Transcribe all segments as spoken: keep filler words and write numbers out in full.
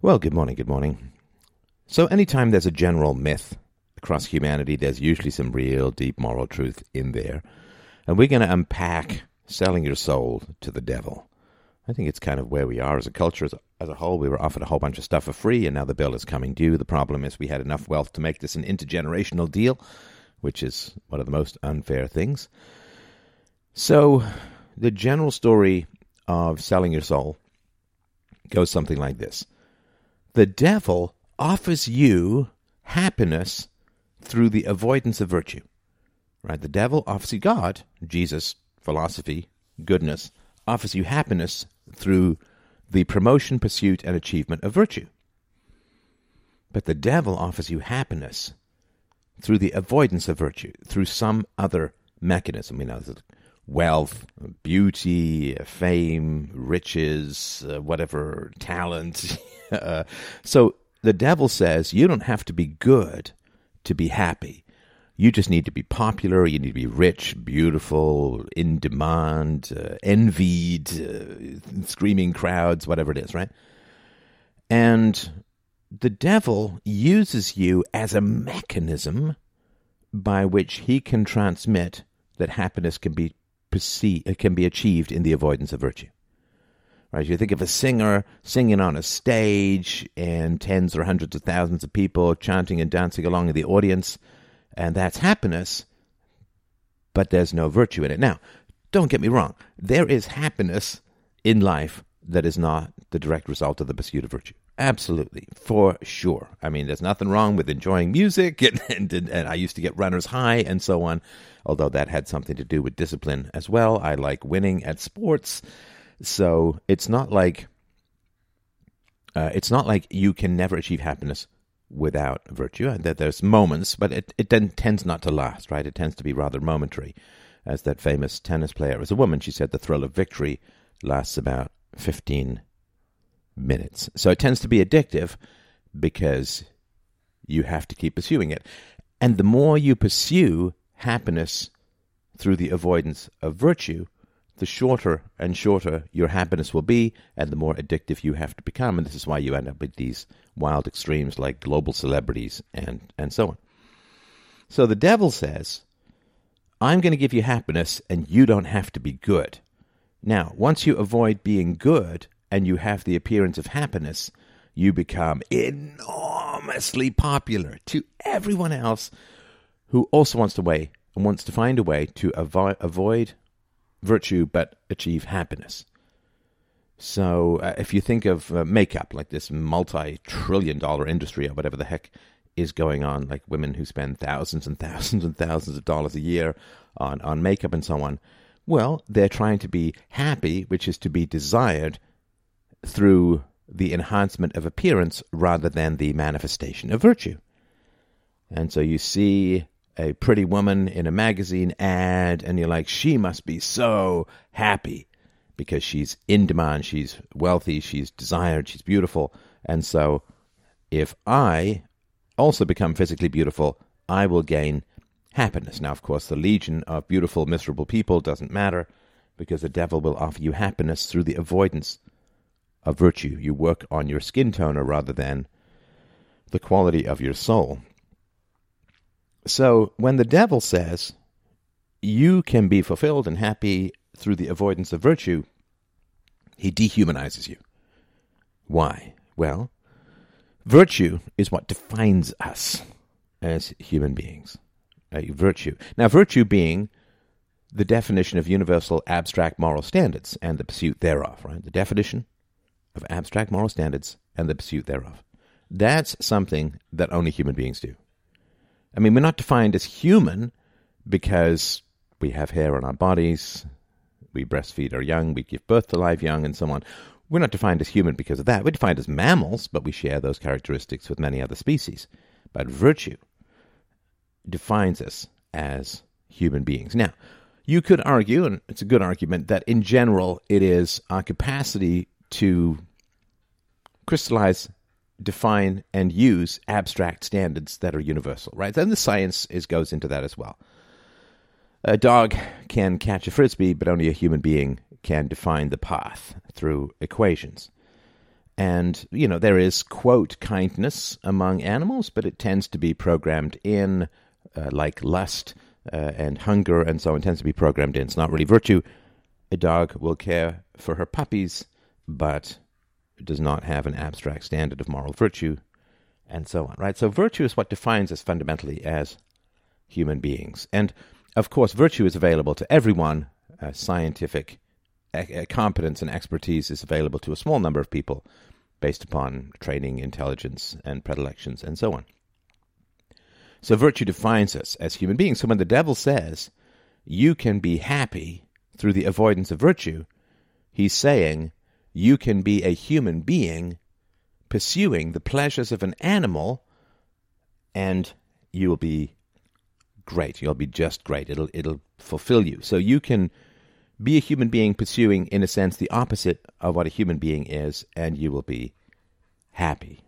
Well, good morning, good morning. So anytime there's a general myth across humanity, there's usually some real deep moral truth in there. And we're going to unpack selling your soul to the devil. I think it's kind of where we are as a culture as a, as a whole. We were offered a whole bunch of stuff for free, and now the bill is coming due. The problem is we had enough wealth to make this an intergenerational deal, which is one of the most unfair things. So the general story of selling your soul goes something like this. The devil offers you happiness through the avoidance of virtue. Right? The devil offers you God, Jesus, philosophy, goodness, offers you happiness through the promotion, pursuit, and achievement of virtue. But the devil offers you happiness through the avoidance of virtue, through some other mechanism. You know, wealth, beauty, fame, riches, uh, whatever, talent. uh, so the devil says you don't have to be good to be happy. You just need to be popular, you need to be rich, beautiful, in demand, uh, envied, uh, screaming crowds, whatever it is, right? And the devil uses you as a mechanism by which he can transmit that happiness can be perceived, it can be achieved in the avoidance of virtue. Right? You think of a singer singing on a stage and tens or hundreds of thousands of people chanting and dancing along in the audience, and that's happiness, but there's no virtue in it. Now, don't get me wrong. There is happiness in life that is not the direct result of the pursuit of virtue. Absolutely, for sure. I mean, there's nothing wrong with enjoying music, and, and, and I used to get runner's high and so on, although that had something to do with discipline as well. I like winning at sports, so it's not like uh, it's not like you can never achieve happiness without virtue. That there's moments, but it, it then tends not to last, right? It tends to be rather momentary. As that famous tennis player was a woman, she said the thrill of victory lasts about fifteen minutes. So it tends to be addictive because you have to keep pursuing it. And the more you pursue happiness through the avoidance of virtue, the shorter and shorter your happiness will be, and the more addictive you have to become. And this is why you end up with these wild extremes like global celebrities and, and so on. So the devil says, I'm going to give you happiness, and you don't have to be good. Now, once you avoid being good, and you have the appearance of happiness, you become enormously popular to everyone else who also wants to way and wants to find a way to avoid, avoid virtue but achieve happiness. So uh, if you think of uh, makeup, like this multi-trillion dollar industry or whatever the heck is going on, like women who spend thousands and thousands and thousands of dollars a year on, on makeup and so on, well, they're trying to be happy, which is to be desired, through the enhancement of appearance rather than the manifestation of virtue. And so you see a pretty woman in a magazine ad, and you're like, she must be so happy because she's in demand, she's wealthy, she's desired, she's beautiful. And so if I also become physically beautiful, I will gain happiness. Now, of course, the legion of beautiful, miserable people doesn't matter because the devil will offer you happiness through the avoidance of virtue. You work on your skin toner rather than the quality of your soul. So when the devil says you can be fulfilled and happy through the avoidance of virtue, he dehumanizes you. Why? Well, virtue is what defines us as human beings. Uh, virtue. Now, virtue being the definition of universal abstract moral standards and the pursuit thereof, right? The definition of abstract moral standards and the pursuit thereof. That's something that only human beings do. I mean, we're not defined as human because we have hair on our bodies, we breastfeed our young, we give birth to live young, and so on. We're not defined as human because of that. We're defined as mammals, but we share those characteristics with many other species. But virtue defines us as human beings. Now, you could argue, and it's a good argument, that in general it is our capacity to crystallize, define, and use abstract standards that are universal, right? Then the science is goes into that as well. A dog can catch a frisbee, but only a human being can define the path through equations. And, you know, there is, quote, kindness among animals, but it tends to be programmed in, uh, like lust uh, and hunger, and so it tends to be programmed in. It's not really virtue. A dog will care for her puppies, but does not have an abstract standard of moral virtue, and so on, right? So virtue is what defines us fundamentally as human beings. And, of course, virtue is available to everyone. Uh, scientific uh, competence and expertise is available to a small number of people based upon training, intelligence, and predilections, and so on. So virtue defines us as human beings. So when the devil says, you can be happy through the avoidance of virtue, he's saying, you can be a human being pursuing the pleasures of an animal, and you will be great. You'll be just great. It'll it'll fulfill you. So you can be a human being pursuing, in a sense, the opposite of what a human being is, and you will be happy.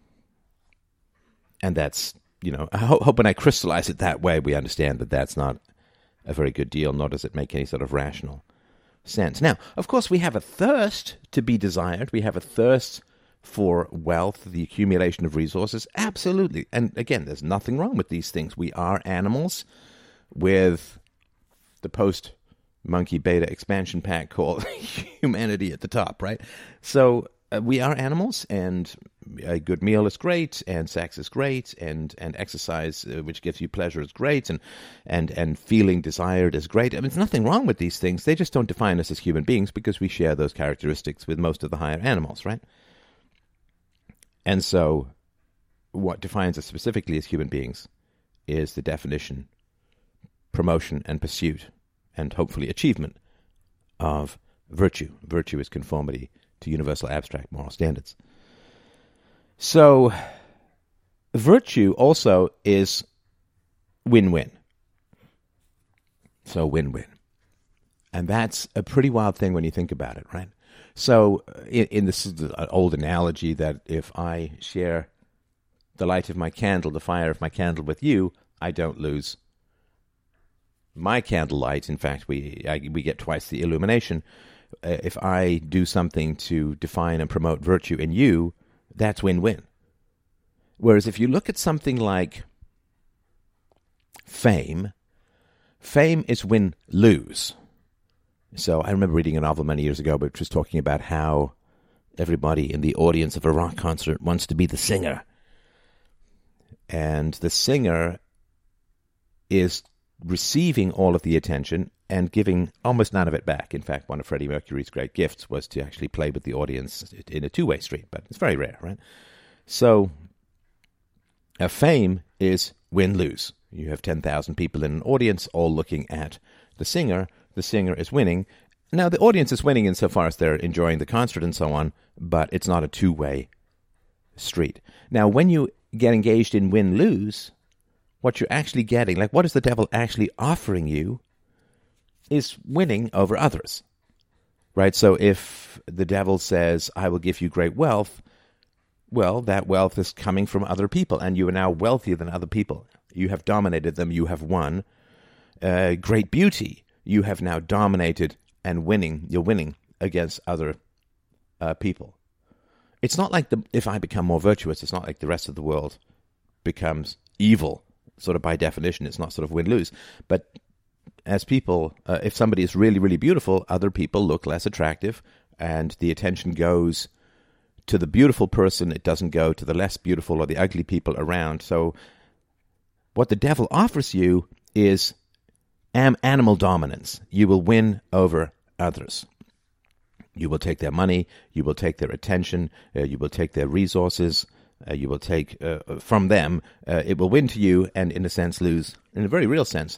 And that's, you know, I hope, hope when I crystallize it that way, we understand that that's not a very good deal, nor does it make any sort of rational sense. Now, of course, we have a thirst to be desired. We have a thirst for wealth, the accumulation of resources. Absolutely. And again, there's nothing wrong with these things. We are animals with the post-monkey beta expansion pack called humanity at the top, right? So uh, we are animals, and a good meal is great, and sex is great, and, and exercise, uh, which gives you pleasure, is great, and, and, and feeling desired is great. I mean, there's nothing wrong with these things. They just don't define us as human beings because we share those characteristics with most of the higher animals, right? And so what defines us specifically as human beings is the definition, promotion, and pursuit, and hopefully achievement of virtue. Virtue is conformity to universal abstract moral standards. So virtue also is win-win. So win-win. And that's a pretty wild thing when you think about it, right? So in, in this is an old analogy that if I share the light of my candle, the fire of my candle with you, I don't lose my candlelight. In fact, we I, we get twice the illumination. Uh, if I do something to define and promote virtue in you, that's win-win. Whereas if you look at something like fame, fame is win-lose. So I remember reading a novel many years ago, which was talking about how everybody in the audience of a rock concert wants to be the singer. And the singer is receiving all of the attention and giving almost none of it back. In fact, one of Freddie Mercury's great gifts was to actually play with the audience in a two-way street, but it's very rare, right? So a fame is win-lose. You have ten thousand people in an audience all looking at the singer. The singer is winning. Now, the audience is winning insofar as they're enjoying the concert and so on, but it's not a two-way street. Now, when you get engaged in win-lose, what you're actually getting, like what is the devil actually offering you, is winning over others, right? So if the devil says, I will give you great wealth, well, that wealth is coming from other people, and you are now wealthier than other people. You have dominated them. You have won. Uh, great beauty. You have now dominated and winning. You're winning against other uh, people. It's not like the, if I become more virtuous, it's not like the rest of the world becomes evil. Sort of by definition, it's not sort of win-lose. But as people, uh, if somebody is really, really beautiful, other people look less attractive, and the attention goes to the beautiful person. It doesn't go to the less beautiful or the ugly people around. So what the devil offers you is am animal dominance. You will win over others. You will take their money. You will take their attention. Uh, you will take their resources. Uh, you will take uh, from them. Uh, it will win to you and, in a sense, lose, in a very real sense,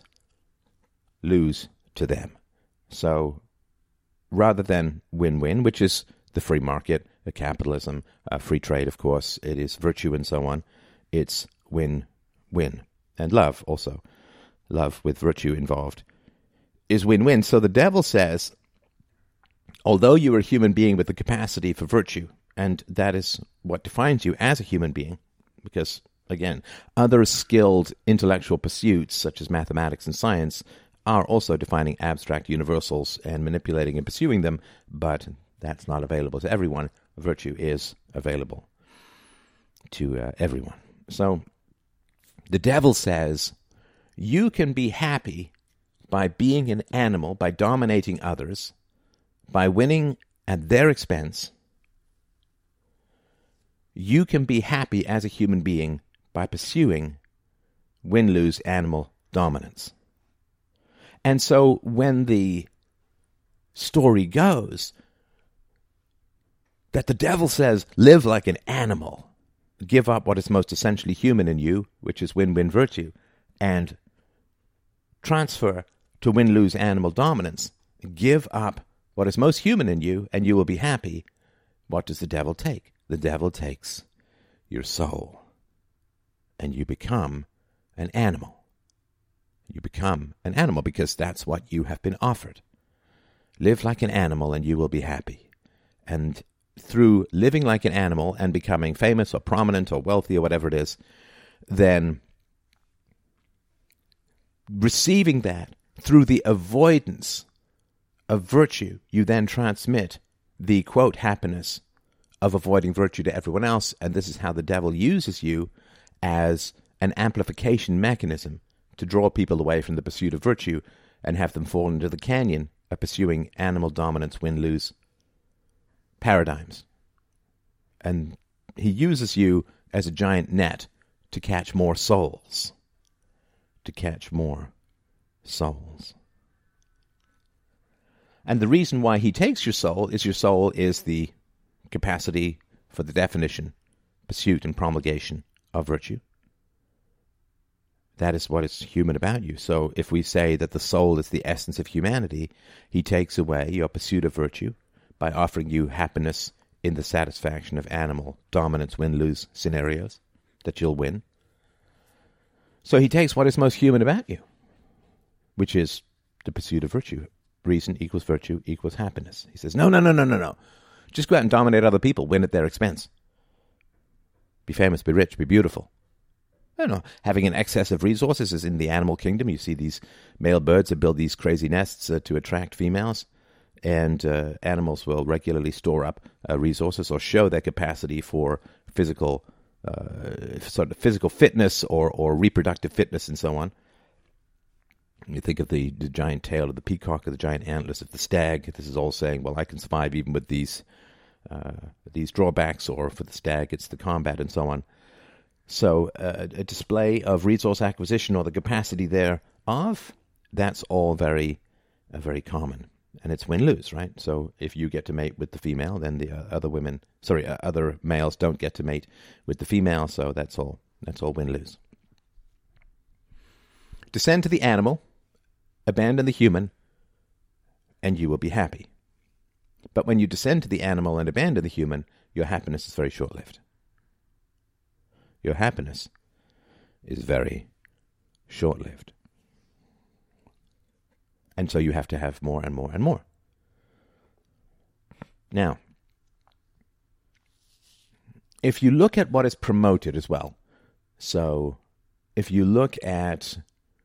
lose to them. So rather than win-win, which is the free market, the capitalism, uh, free trade, of course, it is virtue and so on, it's win-win. And love also. Love with virtue involved is win-win. So the devil says, although you are a human being with the capacity for virtue, and that is what defines you as a human being, because, again, other skilled intellectual pursuits, such as mathematics and science, are also defining abstract universals and manipulating and pursuing them, but that's not available to everyone. virtue is available to uh, everyone. So the devil says, you can be happy by being an animal, by dominating others, by winning at their expense. You can be happy as a human being by pursuing win-lose animal dominance. And so when the story goes that the devil says, live like an animal, give up what is most essentially human in you, which is win-win virtue, and transfer to win-lose animal dominance, give up what is most human in you, and you will be happy. What does the devil take? The devil takes your soul, and you become an animal. You become an animal because that's what you have been offered. Live like an animal and you will be happy. And through living like an animal and becoming famous or prominent or wealthy or whatever it is, then receiving that through the avoidance of virtue, you then transmit the, quote, happiness of avoiding virtue to everyone else. And this is how the devil uses you as an amplification mechanism to draw people away from the pursuit of virtue and have them fall into the canyon of pursuing animal dominance, win-lose paradigms. And he uses you as a giant net to catch more souls. To catch more souls. And the reason why he takes your soul is your soul is the capacity for the definition, pursuit, and promulgation of virtue. That is what is human about you. So if we say that the soul is the essence of humanity, he takes away your pursuit of virtue by offering you happiness in the satisfaction of animal dominance, win-lose scenarios that you'll win. So he takes what is most human about you, which is the pursuit of virtue. Reason equals virtue equals happiness. He says, no, no, no, no, no, no. Just go out and dominate other people, win at their expense. Be famous, be rich, be beautiful. I don't know, having an excess of resources is in the animal kingdom. You see these male birds that build these crazy nests uh, to attract females, and uh, animals will regularly store up uh, resources or show their capacity for physical, uh, sort of physical fitness or, or reproductive fitness and so on. You think of the, the giant tail of the peacock or the giant antlers of the stag. This is all saying, well, I can survive even with these uh, these drawbacks, or for the stag, it's the combat and so on. So uh, a display of resource acquisition or the capacity thereof, that's all very, uh, very common. And it's win-lose, right? So if you get to mate with the female, then the uh, other women, sorry, uh, other males don't get to mate with the female, so that's all, that's all win-lose. Descend to the animal, abandon the human, and you will be happy. But when you descend to the animal and abandon the human, your happiness is very short-lived. Your happiness is very short-lived. And so you have to have more and more and more. Now, if you look at what is promoted as well, so if you look at,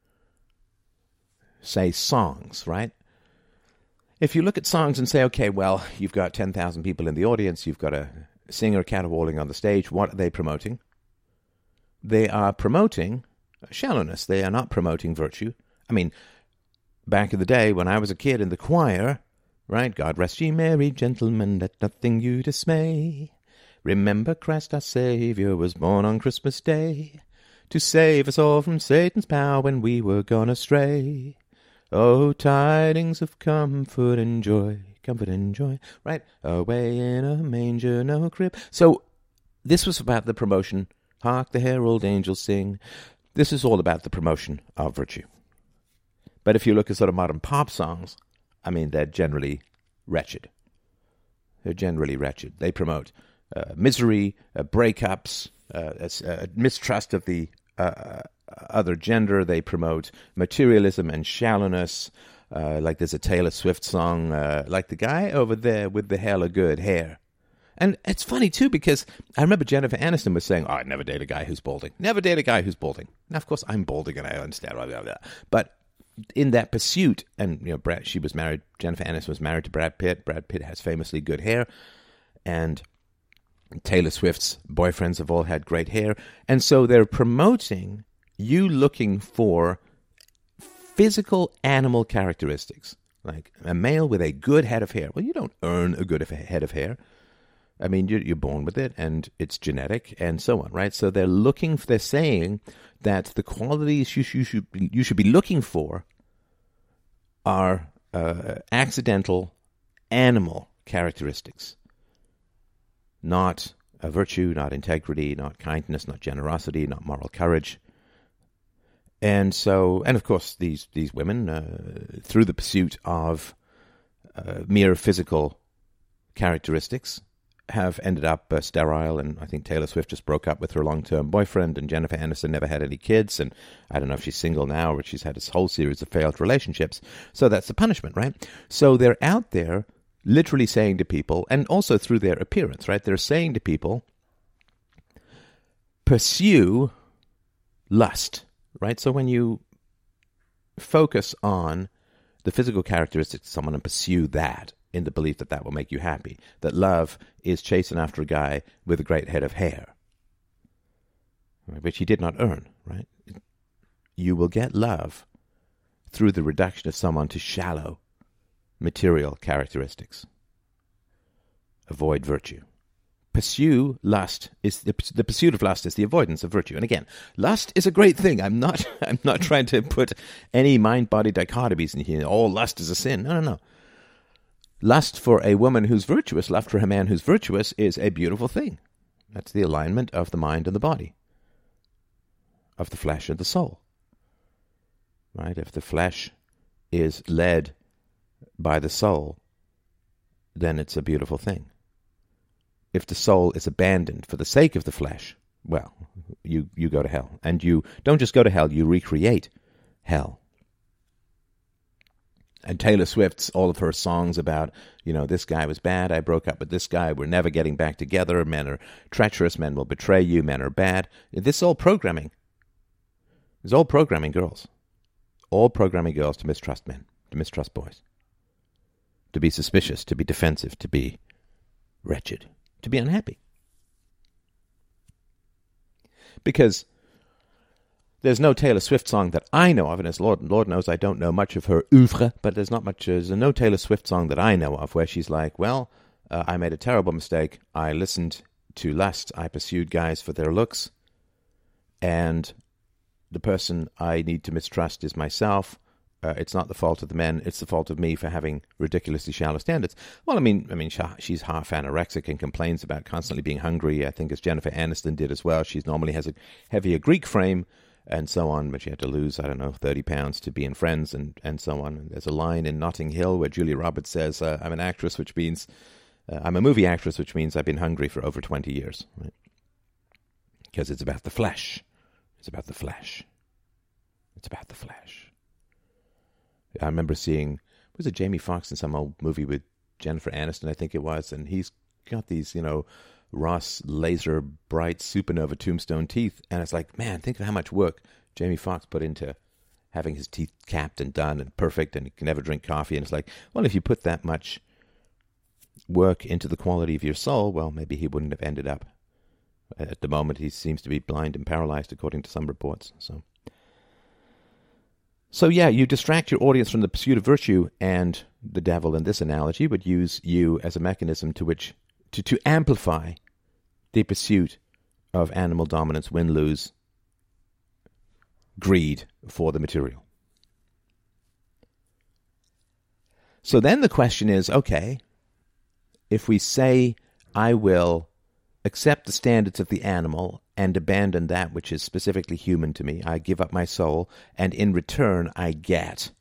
say, songs, right? If you look at songs and say, okay, well, you've got ten thousand people in the audience, you've got a singer caterwauling on the stage, what are they promoting? They are promoting shallowness. They are not promoting virtue. I mean, back in the day when I was a kid in the choir, right? God rest ye merry gentlemen, let nothing you dismay. Remember Christ our Savior was born on Christmas Day to save us all from Satan's power when we were gone astray. Oh, tidings of comfort and joy, comfort and joy, right? Away in a manger, no crib. So this was about the promotion. Hark the herald angels sing. This is all about the promotion of virtue. But if you look at sort of modern pop songs, I mean, they're generally wretched. They're generally wretched. They promote uh, misery, uh, breakups, uh, uh, mistrust of the uh, other gender. They promote materialism and shallowness. Uh, like there's a Taylor Swift song, uh, like the guy over there with the hella good hair. And it's funny, too, because I remember Jennifer Aniston was saying, oh, I'd never date a guy who's balding. Never date a guy who's balding. Now, of course, I'm balding and I understand. Blah, blah, blah. But in that pursuit, and, you know, Brad, she was married, Jennifer Aniston was married to Brad Pitt. Brad Pitt has famously good hair. And Taylor Swift's boyfriends have all had great hair. And so they're promoting you looking for physical animal characteristics, like a male with a good head of hair. Well, you don't earn a good head of hair. I mean, you're, you're born with it, and it's genetic, and so on, right? So they're looking, they're saying that the qualities you, you should you should be looking for are uh, accidental animal characteristics, not a virtue, not integrity, not kindness, not generosity, not moral courage. And so, and of course, these these women, uh, through the pursuit of uh, mere physical characteristics, have ended up uh, sterile. And I think Taylor Swift just broke up with her long-term boyfriend, and Jennifer Aniston never had any kids. And I don't know if she's single now, or she's had this whole series of failed relationships. So that's the punishment, right? So they're out there literally saying to people, and also through their appearance, right? They're saying to people, pursue lust. Right? So when you focus on the physical characteristics of someone and pursue that in the belief that that will make you happy, that love is chasing after a guy with a great head of hair, which he did not earn, right? You will get love through the reduction of someone to shallow material characteristics. Avoid virtue. Pursue lust is the, the pursuit of lust is the avoidance of virtue. And again, lust is a great thing. I'm not I'm not trying to put any mind-body dichotomies in here. All lust is a sin. No, no, no. Lust for a woman who's virtuous, lust for a man who's virtuous is a beautiful thing. That's the alignment of the mind and the body, of the flesh and the soul. Right? If the flesh is led by the soul, then it's a beautiful thing. If the soul is abandoned for the sake of the flesh, well, you, you go to hell. And you don't just go to hell, you recreate hell. And Taylor Swift's, all of her songs about, you know, this guy was bad, I broke up with this guy, we're never getting back together, men are treacherous, men will betray you, men are bad. This is all programming. It's all programming girls. All programming girls to mistrust men, to mistrust boys. To be suspicious, to be defensive, to be wretched. To be unhappy. Because there's no Taylor Swift song that I know of, and as Lord, Lord knows I don't know much of her oeuvre, but there's not much, there's no Taylor Swift song that I know of where she's like, well, uh, I made a terrible mistake, I listened to lust, I pursued guys for their looks, and the person I need to mistrust is myself. Uh, it's not the fault of the men. It's the fault of me for having ridiculously shallow standards. Well, I mean, I mean, she's half anorexic and complains about constantly being hungry. I think as Jennifer Aniston did as well. She normally has a heavier Greek frame and so on, but she had to lose, I don't know, thirty pounds to be in Friends and, and so on. And there's a line in Notting Hill where Julia Roberts says, uh, I'm an actress, which means, uh, I'm a movie actress, which means I've been hungry for over twenty years. Right? Because it's about the flesh. It's about the flesh. It's about the flesh. I remember seeing, was it Jamie Foxx in some old movie with Jennifer Aniston, I think it was, and he's got these, you know, Ross laser bright supernova tombstone teeth, and it's like, man, think of how much work Jamie Foxx put into having his teeth capped and done and perfect, and he can never drink coffee, and it's like, well, if you put that much work into the quality of your soul, well, maybe he wouldn't have ended up. At the moment, he seems to be blind and paralyzed, according to some reports, so... So yeah, you distract your audience from the pursuit of virtue, and the devil in this analogy would use you as a mechanism to which to, to amplify the pursuit of animal dominance, win-lose, greed for the material. So then the question is, okay, if we say, I will accept the standards of the animal and abandon that which is specifically human to me, I give up my soul, and in return I get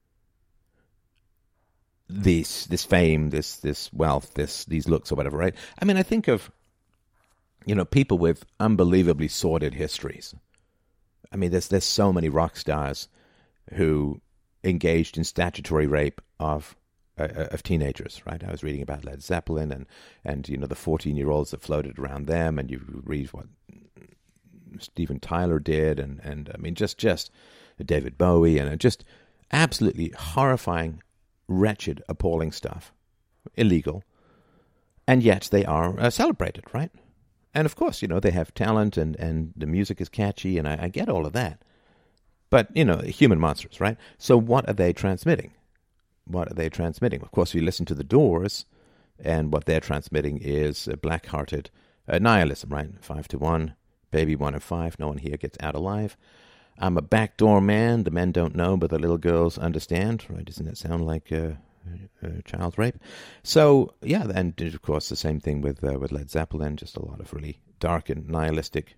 this this fame, this this wealth, this these looks or whatever, right? I mean, I think of, you know, people with unbelievably sordid histories. I mean, there's there's so many rock stars who engaged in statutory rape of uh, of teenagers, right? I was reading about Led Zeppelin and and you know the fourteen-year-olds that floated around them, and you read what Steven Tyler did, and and I mean just just David Bowie, and just absolutely horrifying, wretched, appalling stuff, illegal. And yet they are uh, celebrated, right? And of course, you know, they have talent and, and the music is catchy, and I, I get all of that. But, you know, human monsters, right? So what are they transmitting? What are they transmitting? Of course, we listen to the Doors, and what they're transmitting is uh, black-hearted uh, nihilism, right? Five to one, baby one of five, no one here gets out alive. I'm a backdoor man, the men don't know, but the little girls understand, right? Doesn't that sound like uh, uh, child rape? So, yeah, and of course the same thing with, uh, with Led Zeppelin, just a lot of really dark and nihilistic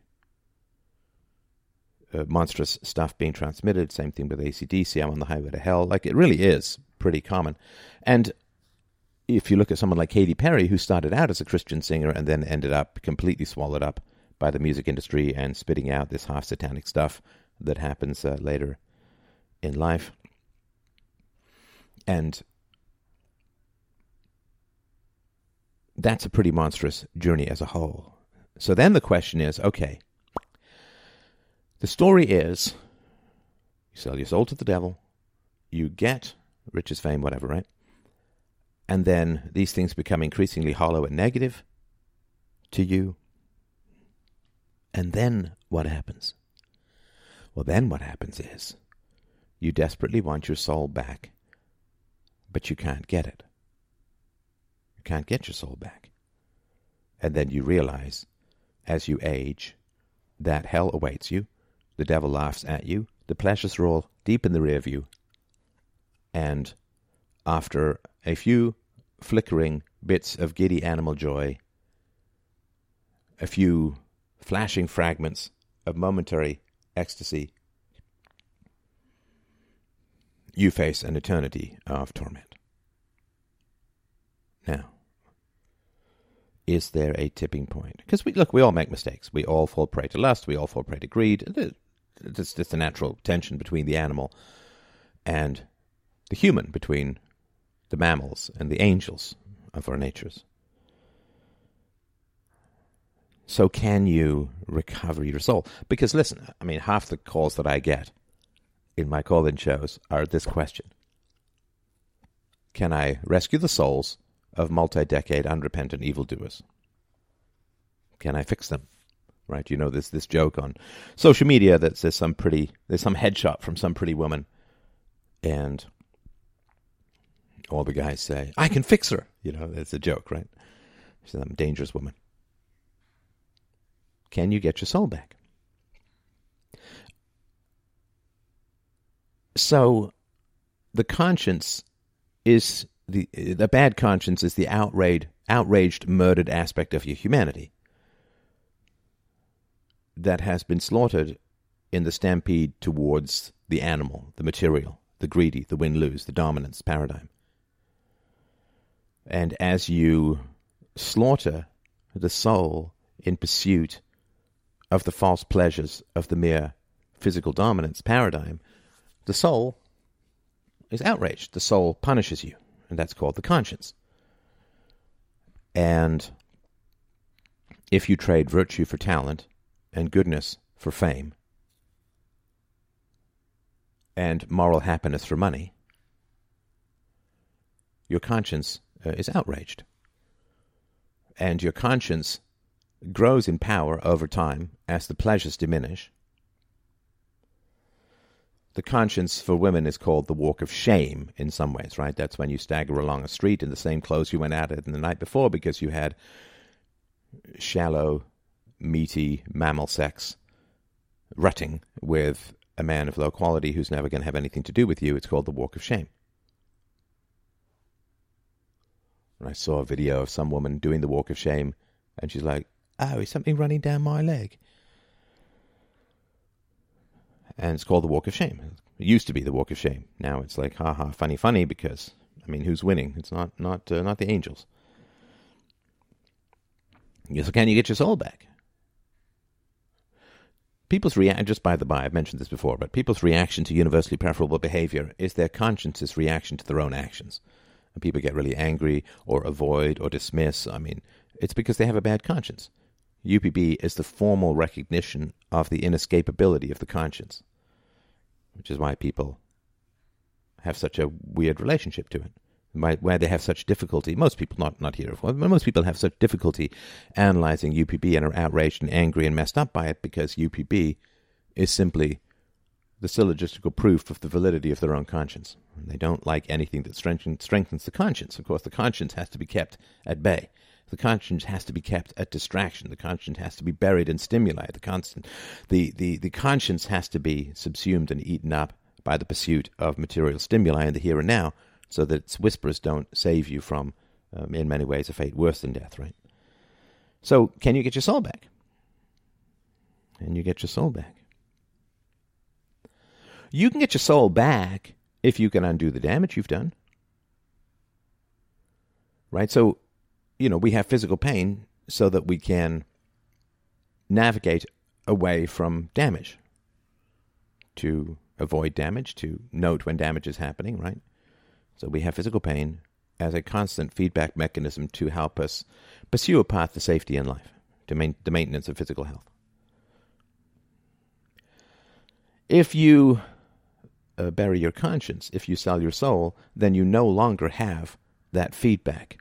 Uh, monstrous stuff being transmitted. Same thing with A C D C, I'm on the highway to hell. Like, it really is pretty common. And if you look at someone like Katy Perry, who started out as a Christian singer and then ended up completely swallowed up by the music industry and spitting out this half-satanic stuff that happens uh, later in life. And that's a pretty monstrous journey as a whole. So then the question is, okay, the story is, you sell your soul to the devil, you get riches, fame, whatever, right? And then these things become increasingly hollow and negative to you. And then what happens? Well, then what happens is, you desperately want your soul back, but you can't get it. You can't get your soul back. And then you realize, as you age, that hell awaits you. The devil laughs at you. The pleasures roll deep in the rear view. And after a few flickering bits of giddy animal joy, a few flashing fragments of momentary ecstasy, you face an eternity of torment. Now, is there a tipping point? Because, we look, we all make mistakes. We all fall prey to lust. We all fall prey to greed. It's just a natural tension between the animal and the human, between the mammals and the angels of our natures. So can you recover your soul? Because listen, I mean, half the calls that I get in my call-in shows are this question. Can I rescue the souls of multi-decade unrepentant evildoers? Can I fix them? Right? You know, there's this joke on social media that says some pretty, there's some headshot from some pretty woman, and all the guys say, I can fix her. You know, it's a joke, right? She's some dangerous woman. Can you get your soul back? So, the conscience is, the the bad conscience is the outraged, outraged, murdered aspect of your humanity that has been slaughtered in the stampede towards the animal, the material, the greedy, the win-lose, the dominance paradigm. And as you slaughter the soul in pursuit of the false pleasures of the mere physical dominance paradigm, the soul is outraged. The soul punishes you, and that's called the conscience. And if you trade virtue for talent, and goodness for fame, and moral happiness for money, your conscience uh, is outraged. And your conscience grows in power over time as the pleasures diminish. The conscience for women is called the walk of shame in some ways, right? That's when you stagger along a street in the same clothes you went out in the night before because you had shallow, meaty mammal sex rutting with a man of low quality who's never going to have anything to do with you. It's called the walk of shame. And I saw a video of some woman doing the walk of shame, and she's like, oh, is something running down my leg? And it's called the walk of shame. It used to be the walk of shame. Now it's like, ha ha, funny, funny, because, I mean, who's winning? It's not not uh, not the angels. So can you get your soul back? People's reaction, just by the by, I've mentioned this before, but people's reaction to universally preferable behavior is their conscience's reaction to their own actions. And people get really angry or avoid or dismiss. I mean, it's because they have a bad conscience. U P B is the formal recognition of the inescapability of the conscience, which is why people have such a weird relationship to it. why, why they have such difficulty. Most people, not not here, but most people have such difficulty analyzing U P B and are outraged and angry and messed up by it because U P B is simply the syllogistical proof of the validity of their own conscience. They don't like anything that strengthens, strengthens the conscience. Of course, the conscience has to be kept at bay. The conscience has to be kept at distraction. The conscience has to be buried in stimuli. The constant, the, the, the conscience has to be subsumed and eaten up by the pursuit of material stimuli in the here and now, so that its whispers don't save you from, um, in many ways, a fate worse than death, right? So, can you get your soul back? Can you get your soul back? You can get your soul back if you can undo the damage you've done. Right? So, you know, we have physical pain so that we can navigate away from damage, to avoid damage, to note when damage is happening, right? So we have physical pain as a constant feedback mechanism to help us pursue a path to safety in life, to main, the maintenance of physical health. If you uh, bury your conscience, if you sell your soul, then you no longer have that feedback.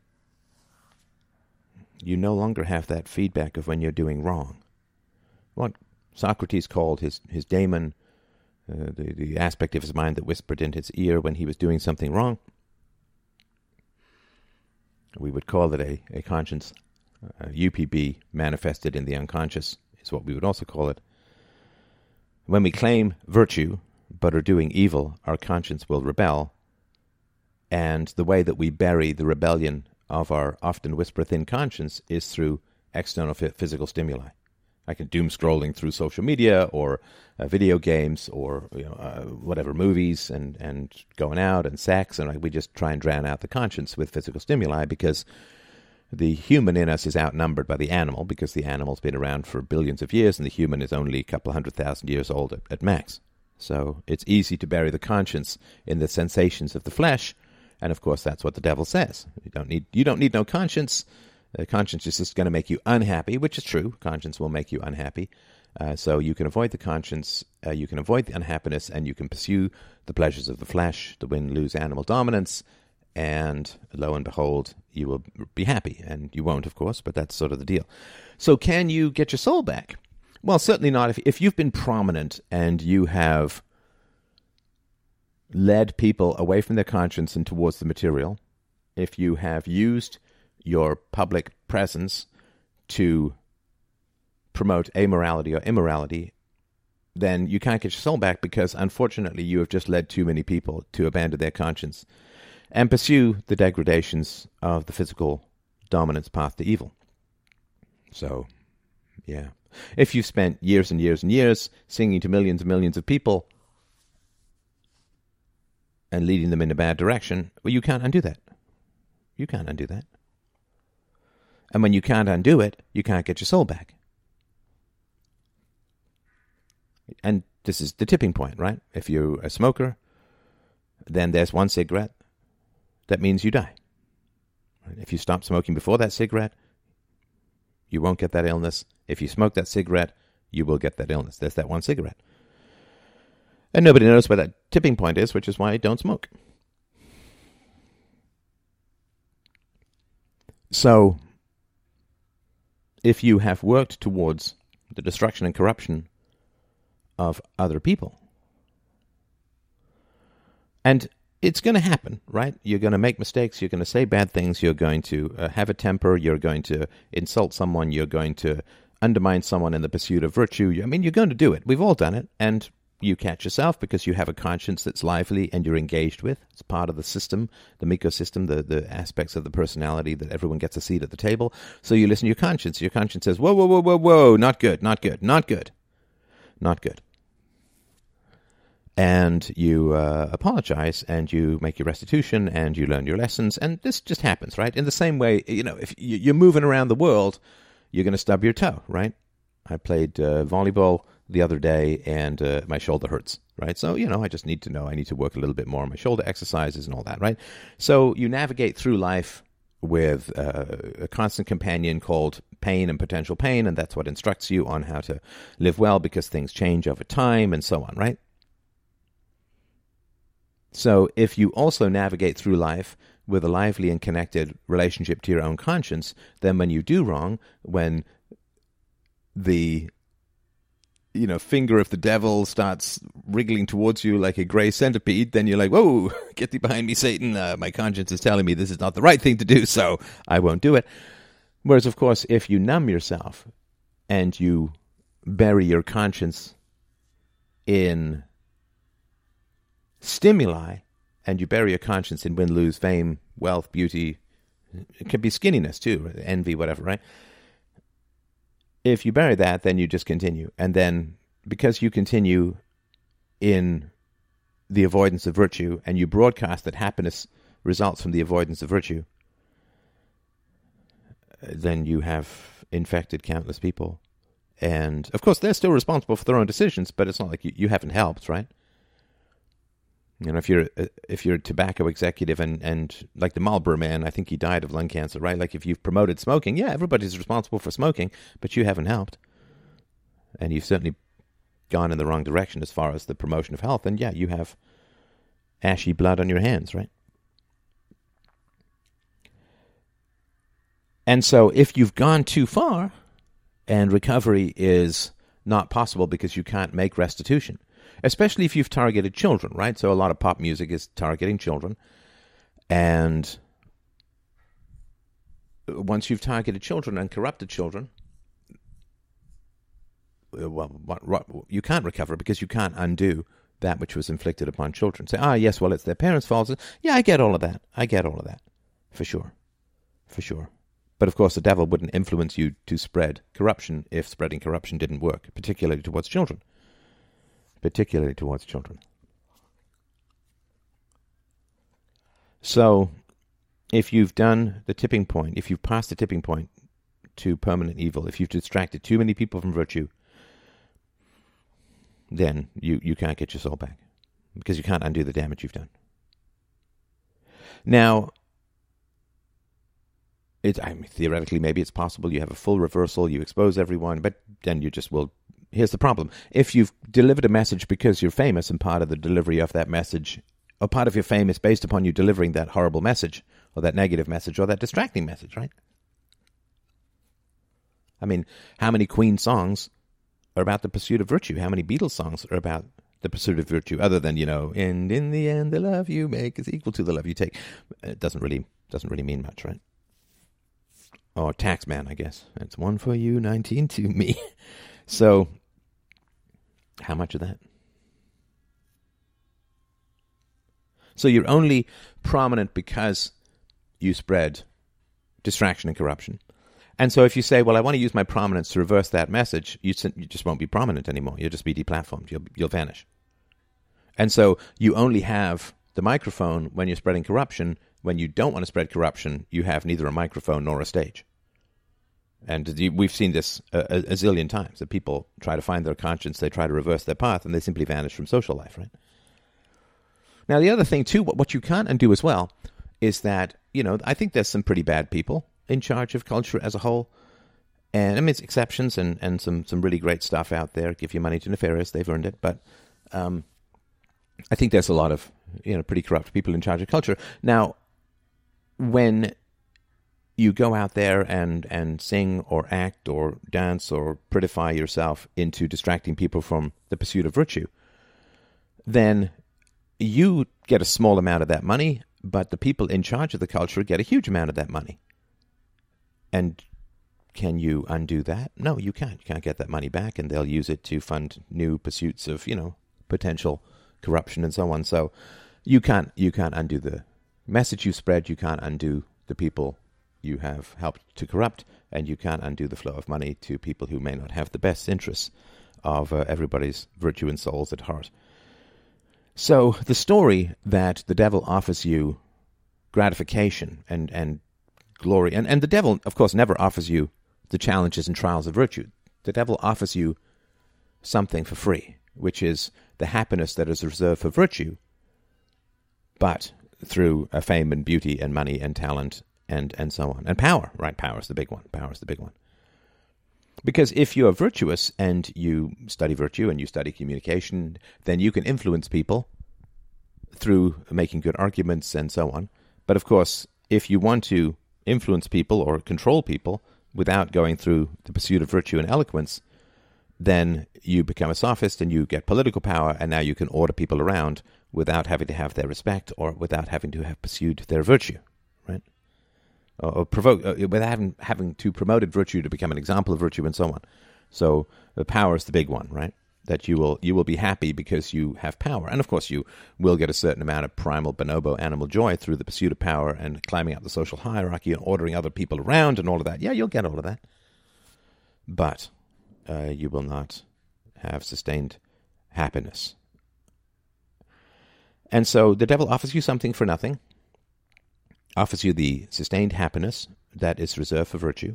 You no longer have that feedback of when you're doing wrong. What Socrates called his, his daemon, uh, the, the aspect of his mind that whispered in his ear when he was doing something wrong. We would call it a, a conscience. Uh, U P B manifested in the unconscious is what we would also call it. When we claim virtue but are doing evil, our conscience will rebel. And the way that we bury the rebellion of our often whisper-thin conscience is through external f- physical stimuli. Like doom scrolling through social media or uh, video games or you know, uh, whatever, movies and, and going out and sex. And like, we just try and drown out the conscience with physical stimuli because the human in us is outnumbered by the animal, because the animal's been around for billions of years and the human is only a couple of hundred thousand years old at, at max. So it's easy to bury the conscience in the sensations of the flesh. And of course, that's what the devil says. You don't need, you don't need no conscience. Uh, conscience is just going to make you unhappy, which is true. Conscience will make you unhappy. Uh, so you can avoid the conscience, uh, you can avoid the unhappiness, and you can pursue the pleasures of the flesh, the win, lose animal dominance, and lo and behold, you will be happy. And you won't, of course, but that's sort of the deal. So can you get your soul back? Well, certainly not. If, if you've been prominent and you have led people away from their conscience and towards the material, if you have used your public presence to promote amorality or immorality, then you can't get your soul back because, unfortunately, you have just led too many people to abandon their conscience and pursue the degradations of the physical dominance path to evil. So, yeah. If you've spent years and years and years singing to millions and millions of people and leading them in a bad direction, well, you can't undo that. You can't undo that. And when you can't undo it, you can't get your soul back. And this is the tipping point, right? If you're a smoker, then there's one cigarette. That means you die. If you stop smoking before that cigarette, you won't get that illness. If you smoke that cigarette, you will get that illness. There's that one cigarette. And nobody knows where that tipping point is, which is why I don't smoke. So, if you have worked towards the destruction and corruption of other people, and it's going to happen, right? You're going to make mistakes, you're going to say bad things, you're going to uh, have a temper, you're going to insult someone, you're going to undermine someone in the pursuit of virtue. I mean, you're going to do it. We've all done it, and you catch yourself because you have a conscience that's lively and you're engaged with. It's part of the system, the Miko system, the, the aspects of the personality that everyone gets a seat at the table. So you listen to your conscience. Your conscience says, whoa, whoa, whoa, whoa, whoa, not good, not good, not good, not good. And you uh, apologize and you make your restitution and you learn your lessons. And this just happens, right? In the same way, you know, if you're moving around the world, you're going to stub your toe, right? I played uh, volleyball the other day and uh, my shoulder hurts, right? So, you know, I just need to know I need to work a little bit more on my shoulder exercises and all that, right? So you navigate through life with uh, a constant companion called pain and potential pain, and that's what instructs you on how to live well because things change over time and so on, right? So if you also navigate through life with a lively and connected relationship to your own conscience, then when you do wrong, when the you know finger of the devil starts wriggling towards you like a grey centipede, then you're like, whoa, get thee behind me, Satan. Uh, my conscience is telling me this is not the right thing to do, so I won't do it. Whereas, of course, if you numb yourself and you bury your conscience in stimuli, and you bury your conscience in win, lose, fame, wealth, beauty, it could be skinniness too, envy, whatever, right? If you bury that, then you just continue. And then because you continue in the avoidance of virtue and you broadcast that happiness results from the avoidance of virtue, then you have infected countless people. And, of course, they're still responsible for their own decisions, but it's not like you, you haven't helped, right? You know, if you're if you're a tobacco executive and, and like the Marlboro man, I think he died of lung cancer, right? Like if you've promoted smoking, yeah, everybody's responsible for smoking, but you haven't helped. And you've certainly gone in the wrong direction as far as the promotion of health. And yeah, you have ashy blood on your hands, right? And so if you've gone too far and recovery is not possible because you can't make restitution, especially if you've targeted children, right? So a lot of pop music is targeting children. And once you've targeted children and corrupted children, well, what, what, you can't recover because you can't undo that which was inflicted upon children. Say, ah, yes, well, it's their parents' fault. Yeah, I get all of that. I get all of that. For sure. For sure. But, of course, the devil wouldn't influence you to spread corruption if spreading corruption didn't work, particularly towards children. Particularly towards children. So, if you've done the tipping point, if you've passed the tipping point to permanent evil, if you've distracted too many people from virtue, then you, you can't get your soul back because you can't undo the damage you've done. Now, it, I mean, theoretically, maybe it's possible you have a full reversal, you expose everyone, but then you just will... Here's the problem. If you've delivered a message because you're famous and part of the delivery of that message, or part of your fame is based upon you delivering that horrible message, or that negative message, or that distracting message, right? I mean, how many Queen songs are about the pursuit of virtue? How many Beatles songs are about the pursuit of virtue, other than, you know, and in the end, the love you make is equal to the love you take? It doesn't really, doesn't really mean much, right? Or Taxman, I guess. It's one for you, nineteen to me. So, how much of that? So you're only prominent because you spread distraction and corruption. And so if you say, well, I want to use my prominence to reverse that message, you, you just won't be prominent anymore. You'll just be deplatformed. You'll, you'll vanish. And so you only have the microphone when you're spreading corruption. When you don't want to spread corruption, you have neither a microphone nor a stage. And we've seen this a, a, a zillion times, that people try to find their conscience, they try to reverse their path, and they simply vanish from social life, right? Now, the other thing, too, what, what you can't undo as well, is that, you know, I think there's some pretty bad people in charge of culture as a whole. And, I mean, it's exceptions and, and some, some really great stuff out there. Give your money to nefarious, they've earned it. But um, I think there's a lot of, you know, pretty corrupt people in charge of culture. Now, when you go out there and, and sing or act or dance or prettify yourself into distracting people from the pursuit of virtue, then you get a small amount of that money, but the people in charge of the culture get a huge amount of that money. And can you undo that? No, you can't. You can't get that money back, and they'll use it to fund new pursuits of, you know, potential corruption and so on. So you can't you can't undo the message you spread. You can't undo the people you have helped to corrupt, and you can't undo the flow of money to people who may not have the best interests of uh, everybody's virtue and souls at heart. So the story that the devil offers you gratification and, and glory, and, and the devil, of course, never offers you the challenges and trials of virtue. The devil offers you something for free, which is the happiness that is reserved for virtue, but through uh, fame and beauty and money and talent and, and so on. And power, right? Power is the big one. Power is the big one. Because if you are virtuous and you study virtue and you study communication, then you can influence people through making good arguments and so on. But of course, if you want to influence people or control people without going through the pursuit of virtue and eloquence, then you become a sophist and you get political power, and now you can order people around without having to have their respect or without having to have pursued their virtue, right? Or, or provoke, uh, without having, having to promoted virtue to become an example of virtue and so on. So the power is the big one, right? That you will you will be happy because you have power. And of course you will get a certain amount of primal bonobo animal joy through the pursuit of power and climbing up the social hierarchy and ordering other people around and all of that. Yeah, you'll get all of that. But uh, you will not have sustained happiness. And so the devil offers you something for nothing, offers you the sustained happiness that is reserved for virtue,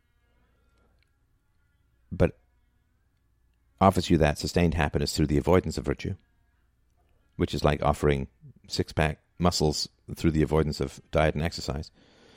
but offers you that sustained happiness through the avoidance of virtue, which is like offering six-pack muscles through the avoidance of diet and exercise.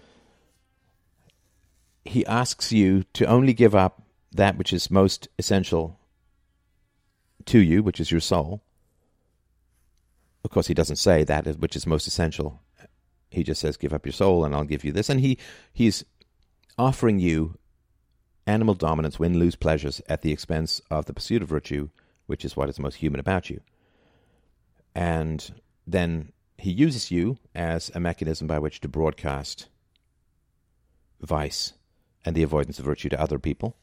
He asks you to only give up that which is most essential to you, which is your soul. Of course, he doesn't say that which is most essential. He just says, give up your soul and I'll give you this. And he he's offering you animal dominance, win-lose pleasures at the expense of the pursuit of virtue, which is what is most human about you. And then he uses you as a mechanism by which to broadcast vice and the avoidance of virtue to other people.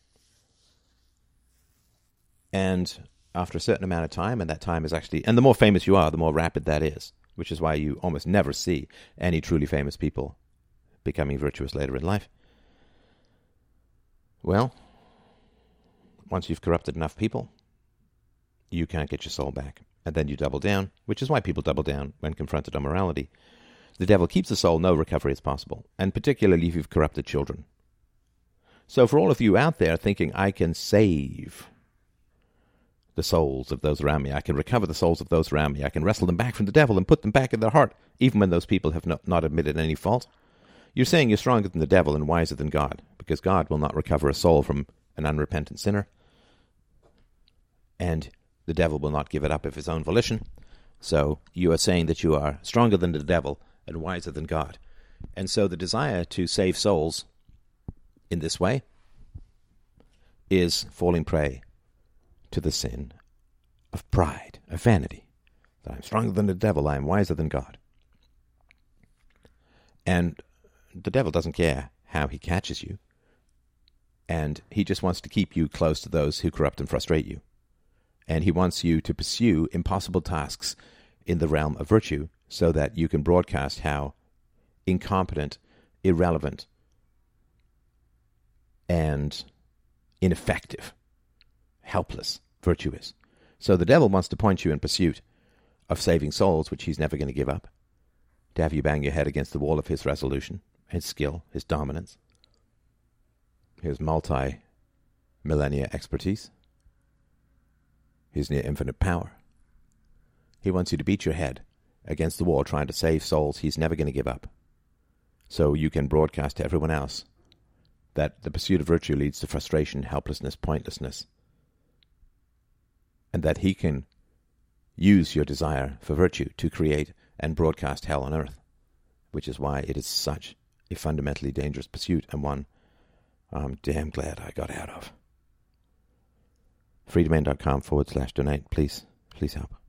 And after a certain amount of time, and that time is actually, and the more famous you are, the more rapid that is, which is why you almost never see any truly famous people becoming virtuous later in life. Well, once you've corrupted enough people, you can't get your soul back. And then you double down, which is why people double down when confronted on morality. The devil keeps the soul, no recovery is possible, and particularly if you've corrupted children. So for all of you out there thinking, I can save the souls of those around me, I can recover the souls of those around me, I can wrestle them back from the devil and put them back in their heart, even when those people have not, not admitted any fault, you're saying you're stronger than the devil and wiser than God, because God will not recover a soul from an unrepentant sinner, and the devil will not give it up of his own volition. So you are saying that you are stronger than the devil and wiser than God. And so the desire to save souls in this way is falling prey to the sin of pride, of vanity. That I'm stronger than the devil, I am wiser than God. And the devil doesn't care how he catches you, and he just wants to keep you close to those who corrupt and frustrate you. And he wants you to pursue impossible tasks in the realm of virtue so that you can broadcast how incompetent, irrelevant, and ineffective, helpless virtue is. So the devil wants to point you in pursuit of saving souls, which he's never going to give up, to have you bang your head against the wall of his resolution, his skill, his dominance, his multi-millennia expertise, his near-infinite power. He wants you to beat your head against the wall trying to save souls he's never going to give up, so you can broadcast to everyone else that the pursuit of virtue leads to frustration, helplessness, pointlessness, and that he can use your desire for virtue to create and broadcast hell on earth, which is why it is such a fundamentally dangerous pursuit, and one I'm damn glad I got out of. freedomain.com forward slash donate. Please, please help.